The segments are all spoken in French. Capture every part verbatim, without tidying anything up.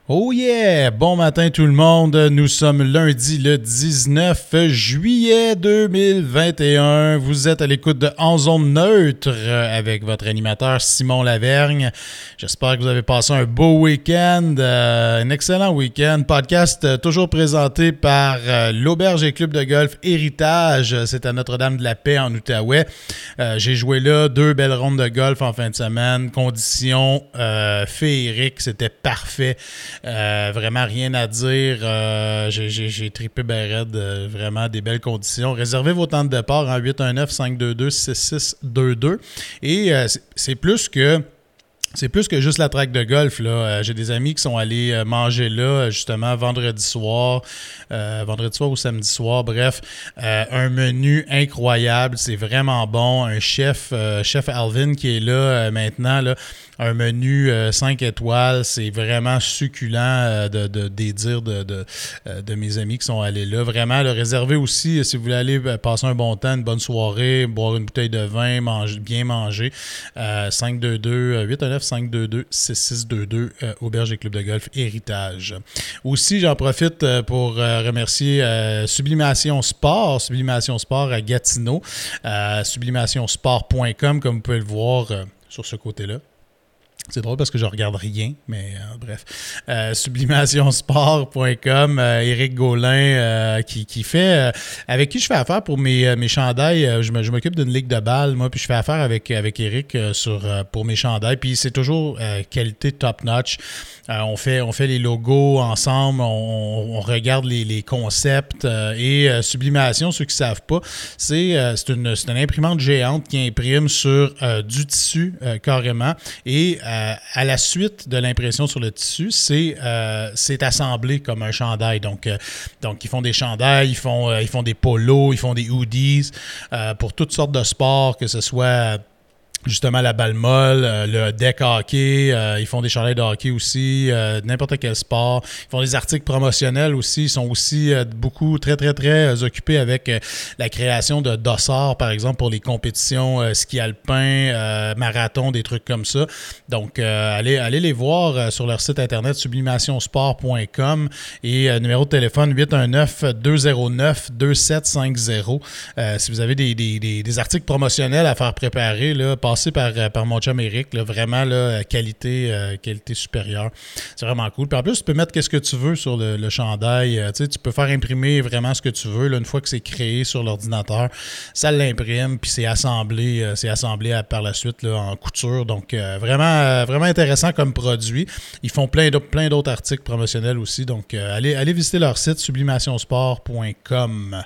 Oh yeah! Bon matin tout le monde. Nous sommes lundi le dix-neuf juillet deux mille vingt et un. Vous êtes à l'écoute de En Zone Neutre avec votre animateur Simon Lavergne. J'espère que vous avez passé un beau week-end, euh, un excellent week-end. Podcast euh, toujours présenté par euh, l'Auberge et Club de Golf Héritage. C'est à Notre-Dame-de-la-Paix en Outaouais. Euh, j'ai joué là deux belles rondes de golf en fin de semaine. Conditions euh, féeriques, c'était parfait. Euh, vraiment rien à dire. Euh, j'ai, j'ai, j'ai trippé ben raide. Euh, vraiment des belles conditions. Réservez vos temps de départ en huit un neuf, cinq deux deux, six six deux deux. Et euh, c'est, c'est plus que... C'est plus que juste la track de golf, là. Euh, j'ai des amis qui sont allés euh, manger là, justement, vendredi soir, euh, vendredi soir ou samedi soir, bref. Euh, un menu incroyable, c'est vraiment bon. Un chef, euh, chef Alvin qui est là euh, maintenant, là. Un menu euh, cinq étoiles, c'est vraiment succulent euh, de, de, des dires de, de, euh, de mes amis qui sont allés là. Vraiment, le réserver aussi, si vous voulez aller passer un bon temps, une bonne soirée, boire une bouteille de vin, manger, bien manger. Euh, cinq deux deux, huit un neuf, cinq deux deux, six six deux deux, euh, Auberge et Club de Golf Héritage. Aussi, j'en profite euh, pour euh, remercier euh, Sublimation Sport, Sublimation Sport à Gatineau, euh, sublimation sport point com, comme vous pouvez le voir euh, sur ce côté-là. C'est drôle parce que je regarde rien, mais euh, bref. Euh, sublimation sport point com, euh, Éric Gaulin euh, qui, qui fait... Euh, avec qui je fais affaire pour mes, mes chandails. Euh, je, me, je m'occupe d'une ligue de balles, moi, puis je fais affaire avec, avec Éric euh, sur, euh, pour mes chandails. Puis c'est toujours euh, qualité top-notch. Euh, on, fait, on fait les logos ensemble, on, on regarde les, les concepts. Euh, et euh, Sublimation, ceux qui ne savent pas, c'est, euh, c'est, une, c'est une imprimante géante qui imprime sur euh, du tissu euh, carrément. Et euh, à la suite de l'impression sur le tissu, c'est, euh, c'est assemblé comme un chandail. Donc, euh, donc ils font des chandails, ils font, euh, ils font des polos, ils font des hoodies euh, pour toutes sortes de sports, que ce soit... justement la balle molle, euh, le deck hockey, euh, ils font des chandails de hockey aussi, euh, n'importe quel sport. Ils font des articles promotionnels aussi. Ils sont aussi euh, beaucoup, très, très, très euh, occupés avec euh, la création de dossards, par exemple, pour les compétitions euh, ski alpin, euh, marathon, des trucs comme ça. Donc, euh, allez, allez les voir euh, sur leur site internet sublimation sport point com et euh, numéro de téléphone huit un neuf, deux zéro neuf, deux sept cinq zéro. Euh, si vous avez des, des, des, des articles promotionnels à faire préparer, là, passez Par, par mon chum Eric, là, vraiment là, qualité, euh, qualité supérieure. C'est vraiment cool. Puis en plus, tu peux mettre qu'est-ce que tu veux sur le, le chandail. Euh, tu sais, tu peux faire imprimer vraiment ce que tu veux. Là, une fois que c'est créé sur l'ordinateur, ça l'imprime, puis c'est assemblé, euh, c'est assemblé à, par la suite là, en couture. Donc, euh, vraiment, euh, vraiment intéressant comme produit. Ils font plein d'autres, plein d'autres articles promotionnels aussi. Donc, euh, allez, allez visiter leur site sublimation sport point com.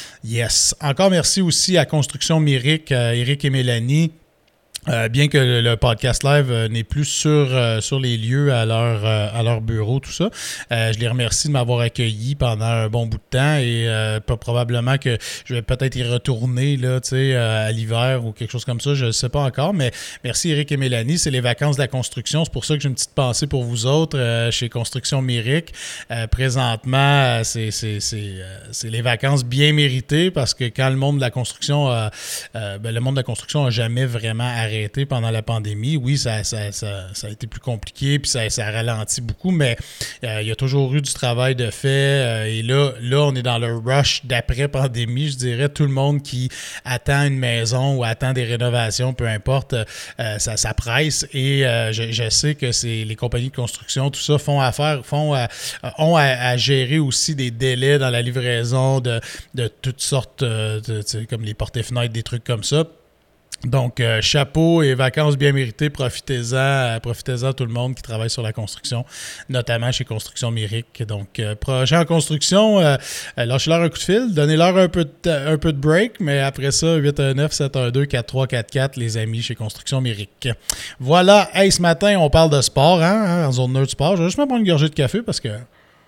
Yes. Encore merci aussi à Construction Myrick, euh, Éric et Mélanie. Euh, bien que le, le podcast live euh, n'est plus sur, euh, sur les lieux à leur, euh, à leur bureau, tout ça, euh, je les remercie de m'avoir accueilli pendant un bon bout de temps et euh, probablement que je vais peut-être y retourner là, tu sais, euh, à l'hiver ou quelque chose comme ça, je ne sais pas encore, mais merci Éric et Mélanie, c'est les vacances de la construction, c'est pour ça que j'ai une petite pensée pour vous autres euh, chez Construction Myrick. Euh, présentement, c'est, c'est, c'est, euh, c'est les vacances bien méritées parce que quand le monde de la construction, a, euh, ben, le monde de la construction n'a jamais vraiment arrêté pendant la pandémie. Oui, ça, ça, ça, ça a été plus compliqué puis ça, ça a ralenti beaucoup, mais euh, il y a toujours eu du travail de fait euh, et là, là, on est dans le rush d'après-pandémie, je dirais. Tout le monde qui attend une maison ou attend des rénovations, peu importe, euh, ça, ça presse et euh, je, je sais que c'est les compagnies de construction, tout ça, font affaire, font à, ont à, à gérer aussi des délais dans la livraison de, de toutes sortes, de, de, comme les portes et fenêtres, des trucs comme ça. Donc, euh, chapeau et vacances bien méritées, profitez-en, euh, profitez-en tout le monde qui travaille sur la construction, notamment chez Construction Myrick. Donc, euh, projet en construction, euh, lâchez-leur un coup de fil, donnez-leur un peu de, un peu de break, mais après ça, huit un neuf, sept un deux, quatre trois quatre quatre, les amis chez Construction Myrick. Voilà, hey, ce matin, on parle de sport, hein, hein en zone neutre sport. Je vais juste me prendre une gorgée de café parce que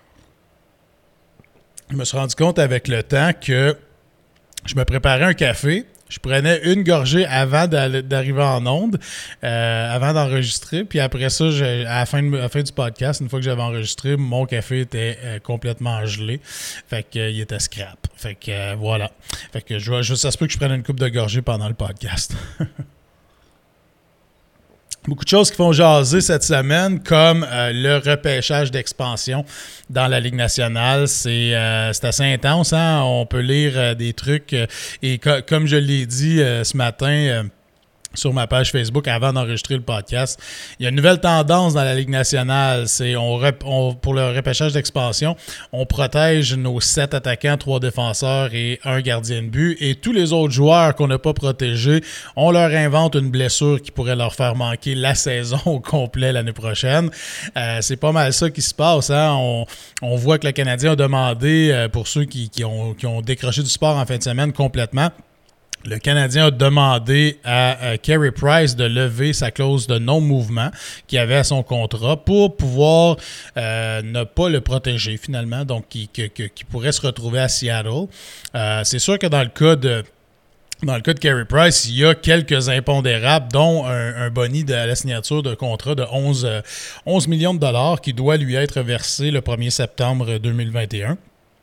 je me suis rendu compte avec le temps que je me préparais un café. Je prenais une gorgée avant d'arriver en onde, euh, avant d'enregistrer. Puis après ça, je, à, la fin de, à la fin du podcast, une fois que j'avais enregistré, mon café était euh, complètement gelé. Fait qu'il euh, était scrap. Fait que euh, voilà. Fait que je, je, ça se peut que je prenne une coupe de gorgée pendant le podcast. Beaucoup de choses qui font jaser cette semaine, comme euh, le repêchage d'expansion dans la Ligue nationale. C'est, euh, c'est assez intense, hein? On peut lire euh, des trucs. Euh, et co- comme je l'ai dit euh, ce matin... Euh, sur ma page Facebook avant d'enregistrer le podcast. Il y a une nouvelle tendance dans la Ligue nationale. C'est on, rep, on pour le repêchage d'expansion, on protège nos sept attaquants, trois défenseurs et un gardien de but. Et tous les autres joueurs qu'on n'a pas protégés, on leur invente une blessure qui pourrait leur faire manquer la saison au complet l'année prochaine. Euh, c'est pas mal ça qui se passe. Hein? On, on voit que le Canadien a demandé, euh, pour ceux qui, qui, ont, qui ont décroché du sport en fin de semaine complètement, le Canadien a demandé à, à Carey Price de lever sa clause de non-mouvement qu'il avait à son contrat pour pouvoir euh, ne pas le protéger finalement, donc qui, qui, qui pourrait se retrouver à Seattle. Euh, c'est sûr que dans le cas de Dans le cas de Carey Price, il y a quelques impondérables, dont un, un boni de la signature de contrat de onze, onze millions de dollars qui doit lui être versé le premier septembre deux mille vingt et un.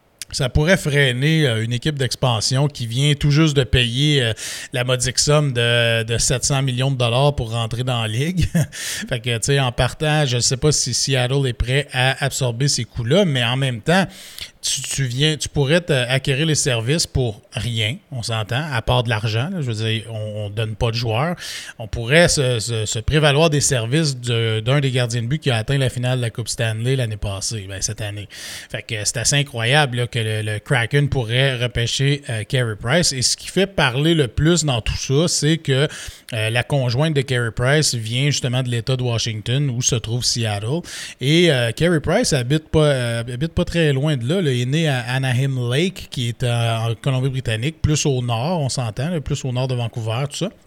Ça pourrait freiner euh, une équipe d'expansion qui vient tout juste de payer euh, la modique somme de, de sept cents millions de dollars pour rentrer dans la ligue. Fait que, tu sais, en partant, je ne sais pas si Seattle est prêt à absorber ces coûts-là, mais en même temps, tu, tu viens, tu pourrais acquérir les services pour rien, on s'entend, à part de l'argent. Là, je veux dire, on ne donne pas de joueurs. On pourrait se, se, se prévaloir des services de, d'un des gardiens de but qui a atteint la finale de la Coupe Stanley l'année passée, ben, cette année. Fait que c'est assez incroyable là, que le, le Kraken pourrait repêcher euh, Carey Price. Et ce qui fait parler le plus dans tout ça, c'est que euh, la conjointe de Carey Price vient justement de l'État de Washington, où se trouve Seattle. Et euh, Carey Price habite pas, euh, habite pas très loin de là. Là. Il est né à Anaheim Lake, qui est en Colombie-Britannique, plus au nord, on s'entend, là, plus au nord de Vancouver, tout ça.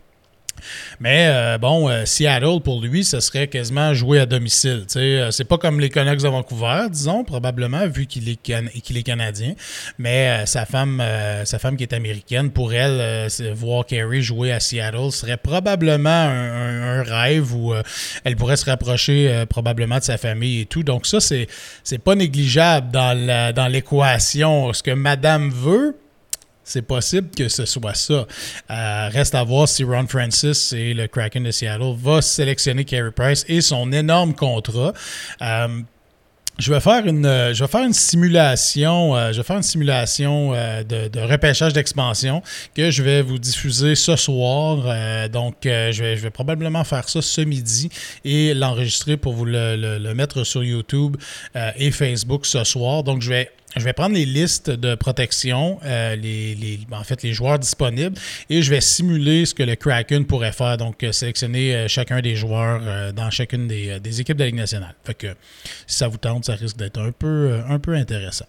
Mais euh, bon, euh, Seattle, pour lui, ce serait quasiment jouer à domicile. Euh, c'est pas comme les Canucks de Vancouver, disons, probablement, vu qu'il est, can- qu'il est Canadien. Mais euh, sa femme euh, sa femme qui est américaine, pour elle, euh, voir Carey jouer à Seattle serait probablement un, un, un rêve où euh, elle pourrait se rapprocher euh, probablement de sa famille et tout. Donc ça, c'est, c'est pas négligeable dans, la, dans l'équation. Ce que madame veut, c'est possible que ce soit ça. Euh, reste à voir si Ron Francis et le Kraken de Seattle va sélectionner Carey Price et son énorme contrat. Euh, Je vais faire une, je vais faire une simulation, euh, je vais faire une simulation euh, de, de repêchage d'expansion que je vais vous diffuser ce soir. Euh, donc, euh, je, vais, je vais probablement faire ça ce midi et l'enregistrer pour vous le, le, le mettre sur YouTube euh, et Facebook ce soir. Donc, je vais Je vais prendre les listes de protection, euh, les, les, en fait les joueurs disponibles, et je vais simuler ce que le Kraken pourrait faire. Donc, euh, sélectionner euh, chacun des joueurs euh, dans chacune des, euh, des équipes de la Ligue nationale. Fait que si ça vous tente, ça risque d'être un peu, euh, un peu intéressant.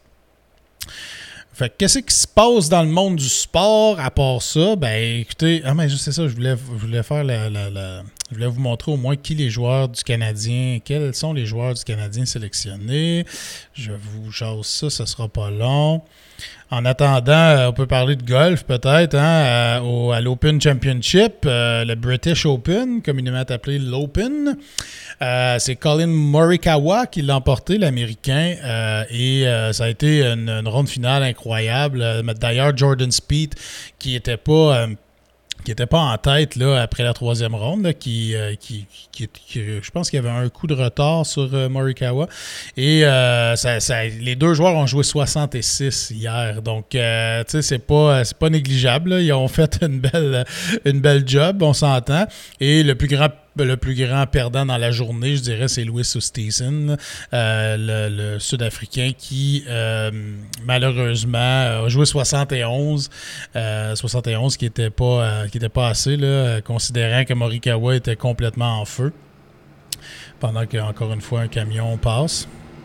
Fait que qu'est-ce qui se passe dans le monde du sport à part ça? Ben écoutez, ah mais c'est ça, je voulais, je voulais faire la, la, la, je voulais vous montrer au moins qui les joueurs du Canadien, quels sont les joueurs du Canadien sélectionnés. Je vous jase ça, ça sera pas long. En attendant, on peut parler de golf peut-être, hein, au, à l'Open Championship, euh, le British Open, communément appelé l'Open. Euh, c'est Colin Morikawa qui l'a emporté, l'Américain, euh, et euh, ça a été une, une ronde finale incroyable. D'ailleurs, Jordan Spieth, qui n'était pas... Euh, qui n'était pas en tête là, après la troisième ronde, là, qui, euh, qui, qui, qui, je pense qu'il y avait un coup de retard sur euh, Morikawa. Et euh, ça, ça, les deux joueurs ont joué soixante-six hier. Donc, euh, tu sais, c'est pas, c'est pas négligeable. Là. Ils ont fait une belle, une belle job, on s'entend. Et le plus grand Le plus grand perdant dans la journée, je dirais, c'est Louis Oosthuizen, euh, le, le Sud-Africain qui, euh, malheureusement, a joué soixante et onze. Euh, soixante et onze qui n'était pas, euh, qui était pas assez, là, considérant que Morikawa était complètement en feu. Pendant qu'encore une fois, un camion passe.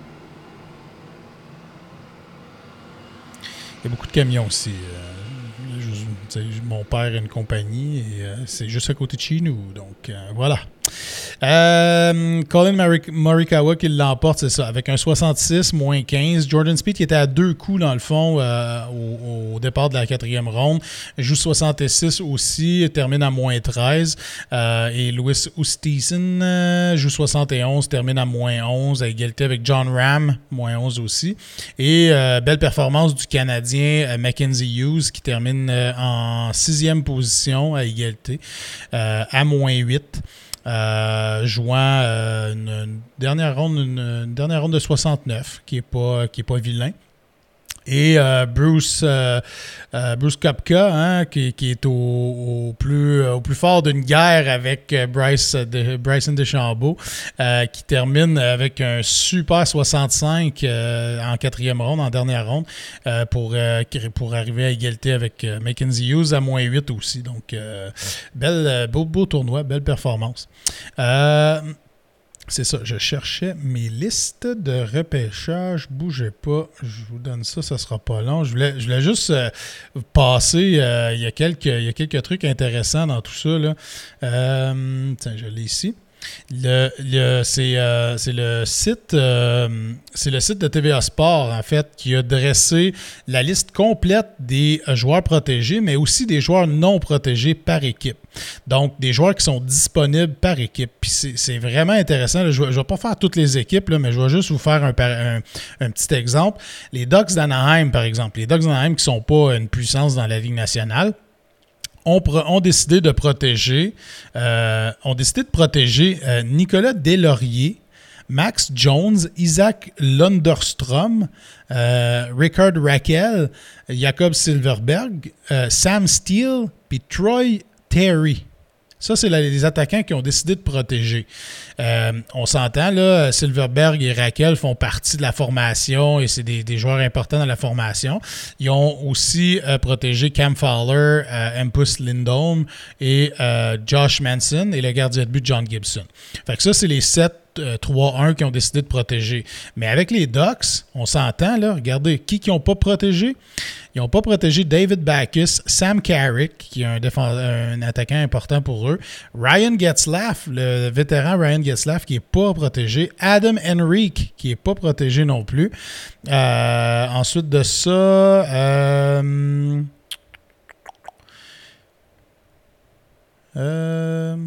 Il y a beaucoup de camions aussi. Euh, mon père a une compagnie et euh, c'est juste à côté de chez nous. Donc, euh, voilà. Euh, Colin Morikawa qui l'emporte, c'est ça, avec un soixante-six, moins quinze. Jordan Spieth qui était à deux coups, dans le fond, euh, au, au départ de la quatrième ronde. Joue soixante-six aussi, termine à moins treize. Euh, et Louis Oosthuizen euh, joue soixante et onze, termine à moins onze, à égalité avec John Ram, moins onze aussi. Et euh, belle performance du Canadien euh, Mackenzie Hughes qui termine euh, en sixième position à égalité, euh, à moins huit. euh, jouant euh, une, une dernière ronde, une, une dernière ronde de soixante-neuf, qui n'est pas, qui est pas vilain. Et euh, Bruce, euh, euh, Bruce Koepka, hein, qui, qui est au, au, plus, au plus fort d'une guerre avec euh, Bryce, de, Bryson DeChambeau, euh, qui termine avec un super soixante-cinq euh, en quatrième ronde, en dernière ronde, euh, pour, euh, pour arriver à égalité avec euh, Mackenzie Hughes à moins huit aussi. Donc, euh, belle, beau, beau tournoi, belle performance. Euh, C'est ça, je cherchais mes listes de repêchage. Bougez pas, je vous donne ça, ça sera pas long. Je voulais, je voulais juste euh, passer, euh, il y a quelques, il y a quelques trucs intéressants dans tout ça, là. Euh, tiens, je l'ai ici. Le, le, c'est, euh, c'est le site euh, c'est le site de T V A Sport, en fait, qui a dressé la liste complète des joueurs protégés, mais aussi des joueurs non protégés par équipe. Donc, des joueurs qui sont disponibles par équipe. Puis c'est, c'est vraiment intéressant. Là, je ne vais pas faire toutes les équipes, là, mais je vais juste vous faire un, un, un petit exemple. Les Ducks d'Anaheim, par exemple. Les Ducks d'Anaheim qui ne sont pas une puissance dans la Ligue nationale, ont, ont décidé de protéger, euh, ont décidé de protéger euh, Nicolas Deslauriers, Max Jones, Isaac Lunderstrom, euh, Rickard Rakell, Jakob Silfverberg, euh, Sam Steele, puis Troy Terry. Ça, c'est la, les attaquants qui ont décidé de protéger. Euh, on s'entend, là, Silfverberg et Rakell font partie de la formation et c'est des, des joueurs importants dans la formation. Ils ont aussi euh, protégé Cam Fowler, euh, Hampus Lindholm et euh, Josh Manson et le gardien de but John Gibson. Fait que ça, c'est les sept trois un qui ont décidé de protéger. Mais avec les Ducks, on s'entend, là, regardez, qui qui n'ont pas protégé? Ils n'ont pas protégé David Backes, Sam Carrick, qui est un, défense, un attaquant important pour eux, Ryan Getzlaf, le vétéran Ryan Getzlaf, qui n'est pas protégé, Adam Henrique, qui n'est pas protégé non plus. Euh, ensuite de ça, euh, euh,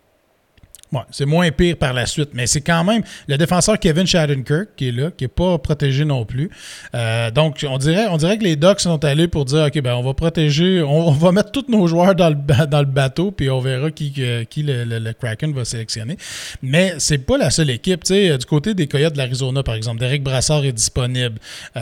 ouais, c'est moins pire par la suite, mais c'est quand même le défenseur Kevin Shattenkirk qui est là, qui n'est pas protégé non plus. Euh, donc, on dirait, on dirait que les Ducks sont allés pour dire, OK, ben on va protéger, on, on va mettre tous nos joueurs dans le, dans le bateau, puis on verra qui, qui le, le, le Kraken va sélectionner. Mais c'est pas la seule équipe. Tu sais, du côté des Coyotes de l'Arizona, par exemple, Derek Brassard est disponible.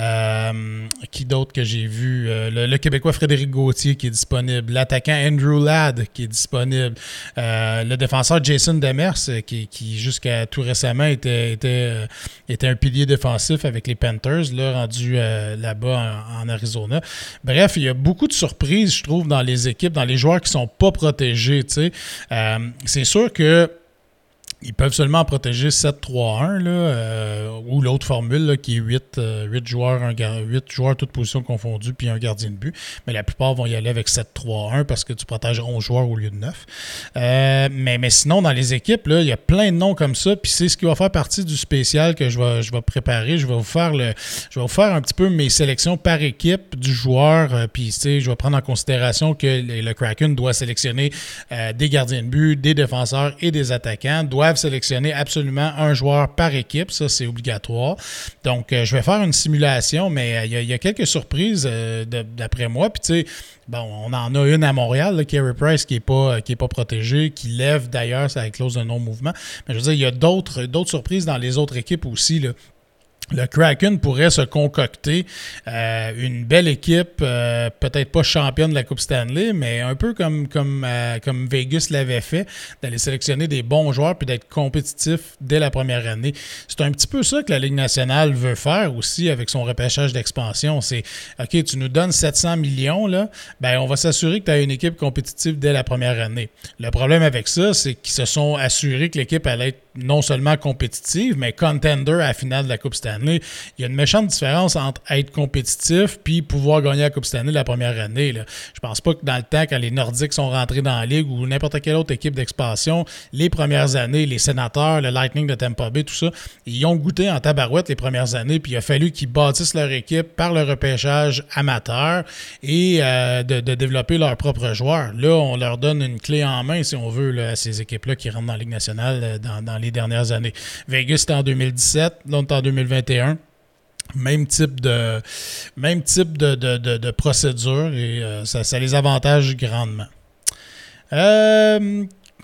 Euh, qui d'autre que j'ai vu? Euh, le, le Québécois Frédéric Gauthier qui est disponible. L'attaquant Andrew Ladd qui est disponible. Euh, le défenseur Jason Demers qui, qui jusqu'à tout récemment était, était, était un pilier défensif avec les Panthers, là, rendu euh, là-bas en, en Arizona. Bref, il y a beaucoup de surprises, je trouve, dans les équipes, dans les joueurs qui ne sont pas protégés. Tu sais. Euh, c'est sûr que ils peuvent seulement protéger sept trois un, là, euh, ou l'autre formule là, qui est huit, euh, huit joueurs, un gar- huit joueurs, toutes positions confondues, puis un gardien de but. Mais la plupart vont y aller avec sept trois un parce que tu protèges onze joueurs au lieu de neuf. Euh, mais, mais sinon, dans les équipes, là, il y a plein de noms comme ça, puis c'est ce qui va faire partie du spécial que je vais, je vais préparer. Je vais vous faire le, je vais vous faire un petit peu mes sélections par équipe du joueur, euh, puis je vais prendre en considération que le, le Kraken doit sélectionner euh, des gardiens de but, des défenseurs et des attaquants, doivent sélectionner absolument un joueur par équipe. Ça, c'est obligatoire. Donc, euh, je vais faire une simulation, mais il euh, y, y a quelques surprises euh, de, d'après moi. Puis, tu sais, bon, on en a une à Montréal, là, Carey Price, qui n'est pas, qui est pas protégé, qui lève d'ailleurs sa clause de non-mouvement. Mais je veux dire, il y a d'autres, d'autres surprises dans les autres équipes aussi, là. Le Kraken pourrait se concocter euh, une belle équipe, euh, peut-être pas championne de la Coupe Stanley, mais un peu comme, comme, euh, comme Vegas l'avait fait, d'aller sélectionner des bons joueurs puis d'être compétitif dès la première année. C'est un petit peu ça que la Ligue nationale veut faire aussi avec son repêchage d'expansion. C'est, OK, tu nous donnes sept cents millions, là, ben on va s'assurer que tu as une équipe compétitive dès la première année. Le problème avec ça, c'est qu'ils se sont assurés que l'équipe allait être non seulement compétitive, mais contender à la finale de la Coupe Stanley. Il y a une méchante différence entre être compétitif puis pouvoir gagner la Coupe Stanley la première année. Là. Je pense pas que dans le temps, quand les Nordiques sont rentrés dans la Ligue ou n'importe quelle autre équipe d'expansion, les premières années, les Sénateurs, le Lightning de Tampa Bay, tout ça, ils ont goûté en tabarouette les premières années, puis il a fallu qu'ils bâtissent leur équipe par le repêchage amateur et euh, de, de développer leurs propres joueurs. Là, on leur donne une clé en main, si on veut, là, à ces équipes-là qui rentrent dans la Ligue nationale dans, dans les dernières années. Vegas, c'était en deux mille dix-sept, là, on est en deux mille vingt et un. Même type de, même type de, de, de, de procédure et euh, ça, ça les avantage grandement. Euh,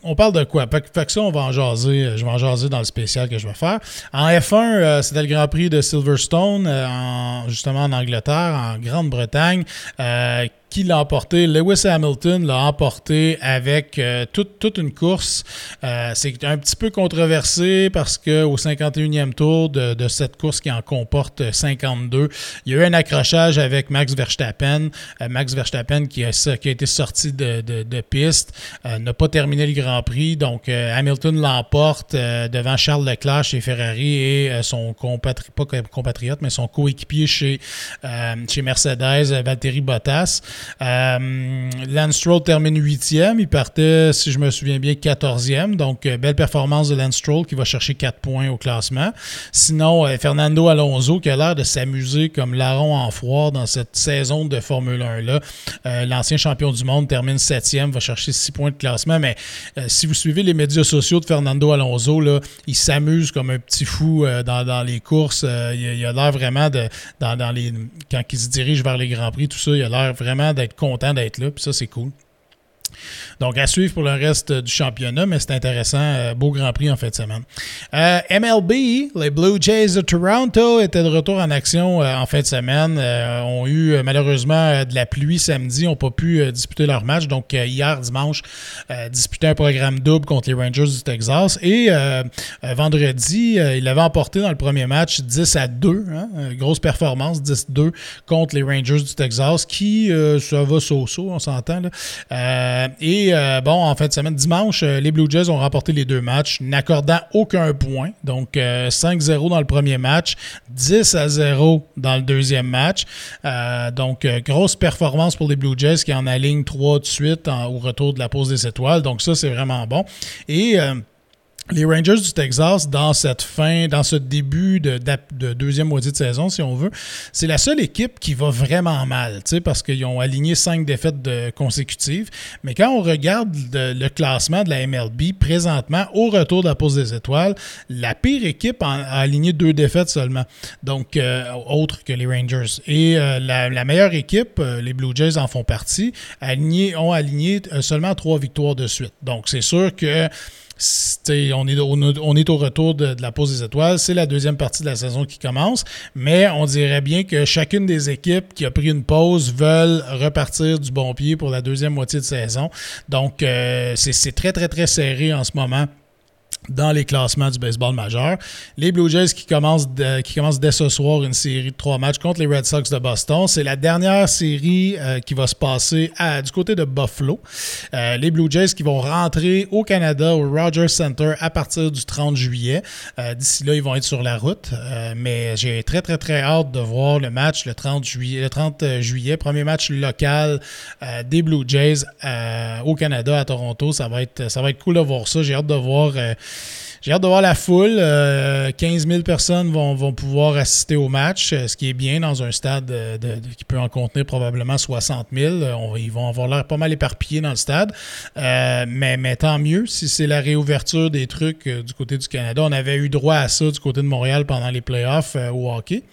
on parle de quoi? Fait, fait que ça, on va en jaser. Je vais en jaser dans le spécial que je vais faire. En F un, euh, c'était le Grand Prix de Silverstone, euh, en, justement en Angleterre, en Grande-Bretagne, euh, qui l'a emporté. Lewis Hamilton l'a emporté avec euh, toute, toute une course. Euh, c'est un petit peu controversé parce qu'au cinquante et unième tour de, de cette course qui en comporte cinquante-deux, il y a eu un accrochage avec Max Verstappen. Euh, Max Verstappen qui a, qui a été sorti de, de, de piste, euh, n'a pas terminé le Grand Prix. Donc euh, Hamilton l'emporte euh, devant Charles Leclerc chez Ferrari et euh, son compatri- pas compatriote, mais son coéquipier chez, euh, chez Mercedes, Valtteri Bottas. Euh, Lance Stroll termine huitième. Il partait, si je me souviens bien, quatorzième. Donc, euh, belle performance de Lance Stroll qui va chercher quatre points au classement. Sinon, euh, Fernando Alonso qui a l'air de s'amuser comme larron en foire dans cette saison de Formule un-là. Euh, l'ancien champion du monde termine septième, va chercher six points de classement. Mais euh, si vous suivez les médias sociaux de Fernando Alonso, là, il s'amuse comme un petit fou euh, dans, dans les courses. Euh, il, il a l'air vraiment de... Dans, dans les, quand il se dirige vers les Grands Prix, tout ça, il a l'air vraiment d'être content d'être là, puis ça, c'est cool. Donc, à suivre pour le reste du championnat, mais c'est intéressant. Euh, beau Grand Prix en fin de semaine. Euh, M L B, les Blue Jays de Toronto étaient de retour en action euh, en fin de semaine. Euh, ont eu euh, malheureusement euh, de la pluie samedi, n'ont pas pu euh, disputer leur match. Donc, euh, hier, dimanche, euh, disputé un programme double contre les Rangers du Texas. Et euh, euh, vendredi, euh, il avait emporté dans le premier match dix à deux. Hein, grosse performance, dix à deux contre les Rangers du Texas, qui, euh, ça va so-so, on s'entend, là. Euh, Et euh, bon, en fin de semaine, dimanche, euh, les Blue Jays ont remporté les deux matchs, n'accordant aucun point. Donc, euh, cinq zéro dans le premier match, dix à zéro dans le deuxième match. Euh, donc, euh, grosse performance pour les Blue Jays qui en alignent trois de suite en, au retour de la pause des étoiles. Donc, ça, c'est vraiment bon. Et... Euh, les Rangers du Texas, dans cette fin, dans ce début de, de, de deuxième moitié de saison, si on veut, c'est la seule équipe qui va vraiment mal, parce qu'ils ont aligné cinq défaites de consécutives. Mais quand on regarde le, le classement de la M L B, présentement, au retour de la pause des étoiles, la pire équipe a, a aligné deux défaites seulement, donc euh, autres que les Rangers. Et euh, la, la meilleure équipe, euh, les Blue Jays en font partie, aligné, ont aligné euh, seulement trois victoires de suite. Donc, c'est sûr que On est, on est au retour de, de la pause des étoiles. C'est la deuxième partie de la saison qui commence, mais on dirait bien que chacune des équipes qui a pris une pause veulent repartir du bon pied pour la deuxième moitié de saison. Donc, euh, c'est, c'est très, très, très serré en ce moment dans les classements du baseball majeur. Les Blue Jays qui commencent, de, qui commencent dès ce soir une série de trois matchs contre les Red Sox de Boston. C'est la dernière série euh, qui va se passer à, du côté de Buffalo. Euh, les Blue Jays qui vont rentrer au Canada, au Rogers Center, à partir du trente juillet. Euh, d'ici là, ils vont être sur la route. Euh, mais j'ai très, très, très hâte de voir le match le trente juillet. Le trente juillet, premier match local euh, des Blue Jays euh, au Canada, à Toronto. Ça va être, ça va être cool de voir ça. J'ai hâte de voir... Euh, J'ai hâte de voir la foule. Euh, quinze mille personnes vont, vont pouvoir assister au match, ce qui est bien dans un stade de, de, de, qui peut en contenir probablement soixante mille. On, ils vont avoir l'air pas mal éparpillés dans le stade. Euh, mais, mais tant mieux si c'est la réouverture des trucs euh, du côté du Canada. On avait eu droit à ça du côté de Montréal pendant les playoffs euh, au hockey.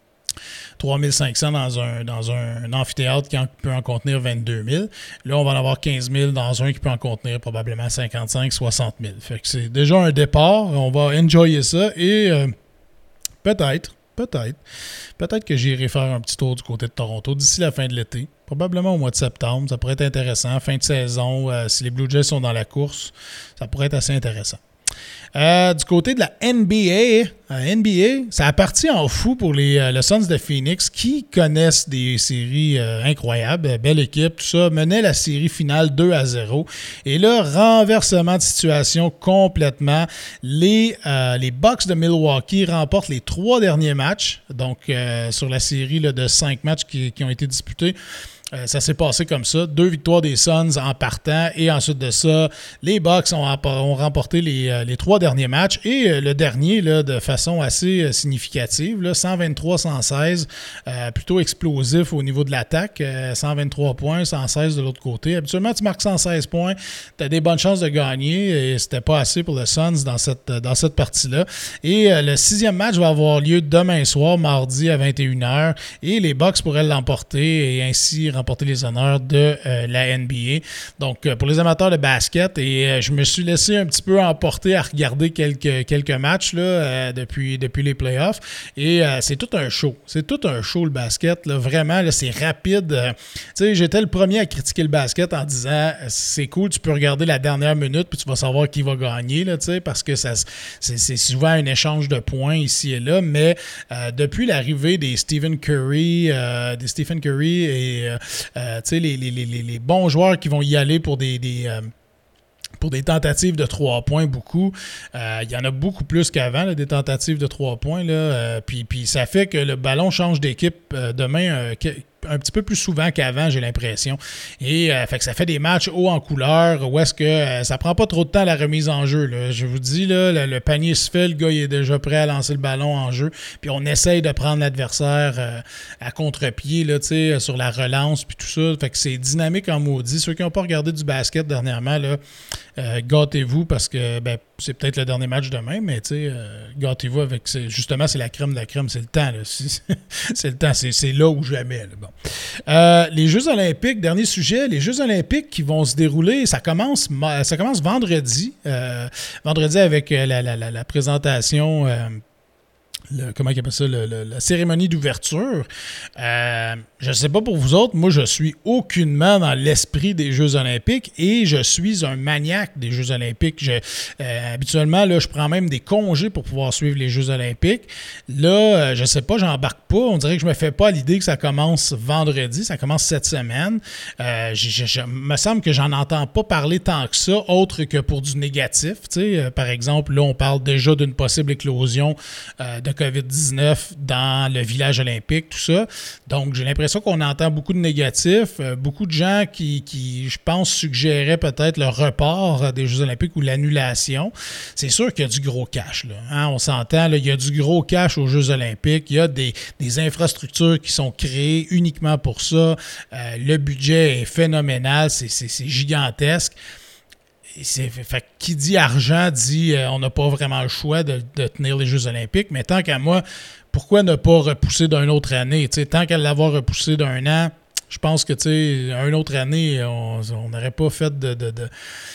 trois mille cinq cents dans un, dans un amphithéâtre qui en, peut en contenir vingt-deux mille. Là, on va en avoir quinze mille dans un qui peut en contenir probablement cinquante-cinq à soixante mille. Fait que c'est déjà un départ. On va enjoyer ça et euh, peut-être, peut-être, peut-être que j'irai faire un petit tour du côté de Toronto d'ici la fin de l'été. Probablement au mois de septembre. Ça pourrait être intéressant. Fin de saison, euh, si les Blue Jays sont dans la course, ça pourrait être assez intéressant. Euh, du côté de la N B A, euh, N B A, ça a parti en fou pour les, euh, les Suns de Phoenix qui connaissent des séries euh, incroyables, belle équipe, tout ça, menait la série finale deux à zéro. Et là, renversement de situation complètement. Les, euh, les Bucks de Milwaukee remportent les trois derniers matchs, donc euh, sur la série là, de cinq matchs qui, qui ont été disputés. Euh, ça s'est passé comme ça. Deux victoires des Suns en partant et ensuite de ça, les Bucks ont, ont remporté les, euh, les trois derniers matchs et euh, le dernier là, de façon assez euh, significative, là, cent vingt-trois à cent seize, euh, plutôt explosif au niveau de l'attaque, euh, cent vingt-trois points, cent seize de l'autre côté. Habituellement, tu marques cent seize points, tu as des bonnes chances de gagner et c'était pas assez pour le Suns dans cette, dans cette partie-là. Et euh, le sixième match va avoir lieu demain soir, mardi à vingt et une heures et les Bucks pourraient l'emporter et ainsi remporté les honneurs de euh, la N B A. Donc, euh, pour les amateurs de basket, et euh, je me suis laissé un petit peu emporter à regarder quelques, quelques matchs là, euh, depuis, depuis les playoffs. Et euh, c'est tout un show. C'est tout un show, le basket. Là. Vraiment, là, c'est rapide. Euh, tu sais, j'étais le premier à critiquer le basket en disant c'est cool, tu peux regarder la dernière minute puis tu vas savoir qui va gagner, là, parce que ça, c'est, c'est souvent un échange de points ici et là. Mais euh, depuis l'arrivée des Stephen Curry, euh, des Stephen Curry et euh, les, les, les, les bons joueurs qui vont y aller pour des, des euh, pour des tentatives de trois points, beaucoup. Euh, il y en a beaucoup plus qu'avant, là, des tentatives de trois points. Là, euh, puis, puis ça fait que le ballon change d'équipe euh, demain euh, que, un petit peu plus souvent qu'avant, j'ai l'impression. Et euh, fait que ça fait des matchs hauts en couleur où est-ce que euh, ça prend pas trop de temps la remise en jeu. Là. Je vous dis, là, le, le panier se fait, le gars il est déjà prêt à lancer le ballon en jeu. Puis on essaye de prendre l'adversaire euh, à contre-pied là, sur la relance puis tout ça. Fait que c'est dynamique en maudit. Ceux qui n'ont pas regardé du basket dernièrement, là, euh, gâtez-vous parce que ben, c'est peut-être le dernier match demain, mais euh, gâtez-vous avec... Justement, c'est la crème de la crème. C'est le temps. Là. C'est, c'est le temps. C'est, c'est là ou jamais. Là. Bon. Euh, les Jeux olympiques, dernier sujet, les Jeux olympiques qui vont se dérouler, ça commence, ça commence vendredi. Euh, vendredi avec la, la, la, la présentation... Euh, Le, comment il appelle ça, le, le, la cérémonie d'ouverture. Euh, je ne sais pas pour vous autres, moi je suis aucunement dans l'esprit des Jeux olympiques et je suis un maniaque des Jeux olympiques. Je, euh, habituellement, là, je prends même des congés pour pouvoir suivre les Jeux olympiques. Là, euh, je ne sais pas, j'embarque pas. On dirait que je ne me fais pas à l'idée que ça commence vendredi, ça commence cette semaine. Euh, il me semble que j'en entends pas parler tant que ça, autre que pour du négatif. Euh, par exemple, là, on parle déjà d'une possible éclosion euh, de covid dix-neuf dans le village olympique, tout ça. Donc, j'ai l'impression qu'on entend beaucoup de négatifs. Euh, beaucoup de gens qui, qui, je pense, suggéraient peut-être le report des Jeux olympiques ou l'annulation. C'est sûr qu'il y a du gros cash. Là, hein? On s'entend, là, il y a du gros cash aux Jeux olympiques. Il y a des, des infrastructures qui sont créées uniquement pour ça. Euh, le budget est phénoménal. C'est, c'est, c'est gigantesque. C'est, fait, qui dit argent dit euh, on n'a pas vraiment le choix de, de tenir les Jeux olympiques, mais tant qu'à moi, pourquoi ne pas repousser d'une autre année? T'sais, tant qu'à l'avoir repoussé d'un an, je pense que une autre année, on n'aurait pas fait de... de, de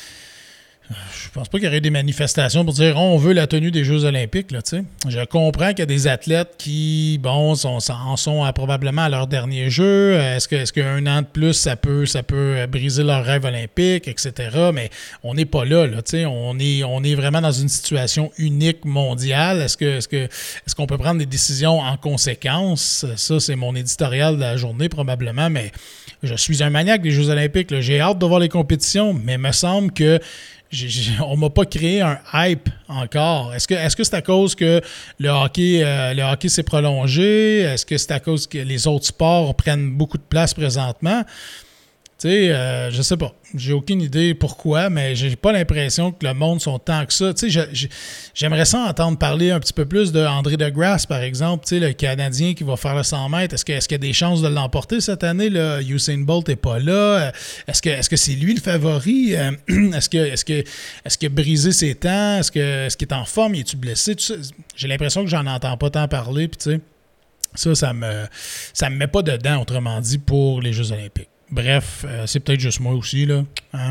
Je pense pas qu'il y aurait des manifestations pour dire oh, on veut la tenue des Jeux olympiques. Là, je comprends qu'il y a des athlètes qui, bon, sont, en sont à, probablement à leur dernier jeu. Est-ce que, est-ce qu'un an de plus, ça peut, ça peut briser leur rêve olympique, et cetera. Mais on n'est pas là. là on, est, on est vraiment dans une situation unique mondiale. Est-ce, que, est-ce, que, est-ce qu'on peut prendre des décisions en conséquence? Ça, c'est mon éditorial de la journée probablement, mais je suis un maniaque des Jeux olympiques. Là. J'ai hâte de voir les compétitions, mais il me semble que J'ai, j'ai, on ne m'a pas créé un hype encore. Est-ce que, est-ce que c'est à cause que le hockey, euh, le hockey s'est prolongé? Est-ce que c'est à cause que les autres sports prennent beaucoup de place présentement? Tu sais, euh, je sais pas. J'ai aucune idée pourquoi, mais j'ai pas l'impression que le monde sont tant que ça. Tu sais, j'aimerais ça entendre parler un petit peu plus de André Degrasse, par exemple, tu sais, le Canadien qui va faire le cent mètres. Est-ce que, est-ce qu'il y a des chances de l'emporter cette année? Là? Usain Bolt n'est pas là. Est-ce que, est-ce que c'est lui le favori? Est-ce que, est-ce que, est-ce qu'il a brisé ses temps? Est-ce que, est-ce qu'il est en forme? Es-tu blessé? Tout ça, j'ai l'impression que j'en entends pas tant parler. Puis tu sais, ça, ça me, ça me met pas dedans, autrement dit, pour les Jeux olympiques. Bref, euh, c'est peut-être juste moi aussi, là. Hein?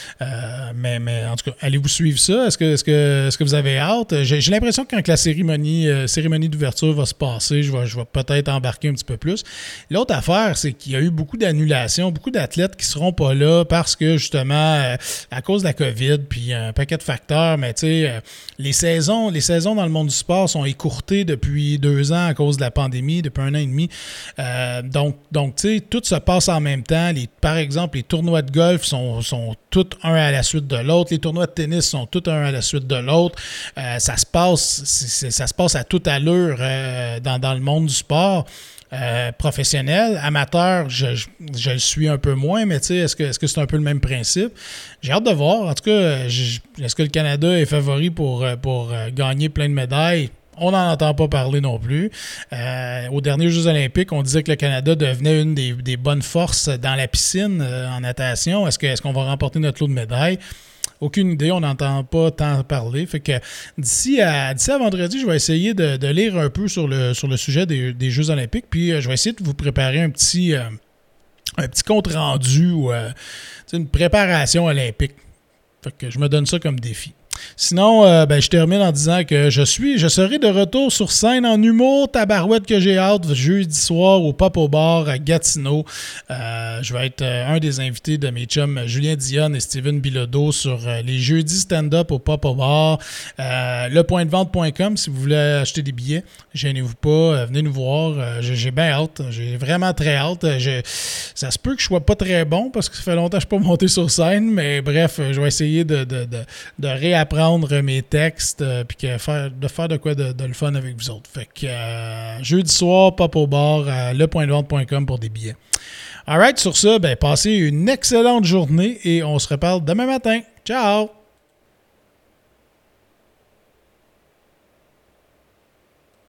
Euh, mais, mais en tout cas, allez-vous suivre ça? Est-ce que, est-ce que, est-ce que vous avez hâte? J'ai, j'ai l'impression que quand la cérémonie, euh, cérémonie d'ouverture va se passer, je vais, je vais peut-être embarquer un petit peu plus. L'autre affaire, c'est qu'il y a eu beaucoup d'annulations, beaucoup d'athlètes qui ne seront pas là parce que, justement, euh, à cause de la COVID, puis un paquet de facteurs, mais tu sais, euh, les saisons, les saisons dans le monde du sport sont écourtées depuis deux ans à cause de la pandémie, depuis un an et demi. Euh, donc, donc tu sais, tout se passe en même temps. Les, par exemple, les tournois de golf sont, sont tous un à la suite de l'autre. Les tournois de tennis sont tous un à la suite de l'autre. Euh, ça se passe, c'est, ça se passe à toute allure euh, dans, dans le monde du sport. Euh, professionnel, amateur, je, je, je le suis un peu moins, mais tu sais, est-ce que, est-ce que c'est un peu le même principe? J'ai hâte de voir. En tout cas, je, est-ce que le Canada est favori pour, pour gagner plein de médailles? On n'en entend pas parler non plus. Euh, aux derniers Jeux olympiques, on disait que le Canada devenait une des, des bonnes forces dans la piscine euh, en natation. Est-ce que, est-ce qu'on va remporter notre lot de médailles? Aucune idée, on n'entend pas tant parler. Fait que d'ici à, d'ici à vendredi, je vais essayer de, de lire un peu sur le, sur le sujet des, des Jeux olympiques. Puis euh, je vais essayer de vous préparer un petit... Euh, un petit compte-rendu ou euh, une préparation olympique. Fait que je me donne ça comme défi. Sinon, euh, ben, je termine en disant que je suis, je serai de retour sur scène en humour, tabarouette que j'ai hâte, jeudi soir au Pop au Bar à Gatineau. Euh, je vais être euh, un des invités de mes chums Julien Dionne et Steven Bilodeau sur euh, les jeudis stand-up au Pop au Bar. Euh, le point de vente point com si vous voulez acheter des billets. Gênez-vous pas, euh, venez nous voir. Euh, j'ai, j'ai bien hâte, j'ai vraiment très hâte. Je, ça se peut que je sois pas très bon parce que ça fait longtemps que je ne suis pas monté sur scène, mais bref, je vais essayer de, de, de, de réapprendre mes textes euh, puis que faire, de faire de quoi de, de le fun avec vous autres. Fait que euh, jeudi soir, Pop au Bar, à le point de vente point com pour des billets. Alright, sur ça, ben, passez une excellente journée et on se reparle demain matin. Ciao!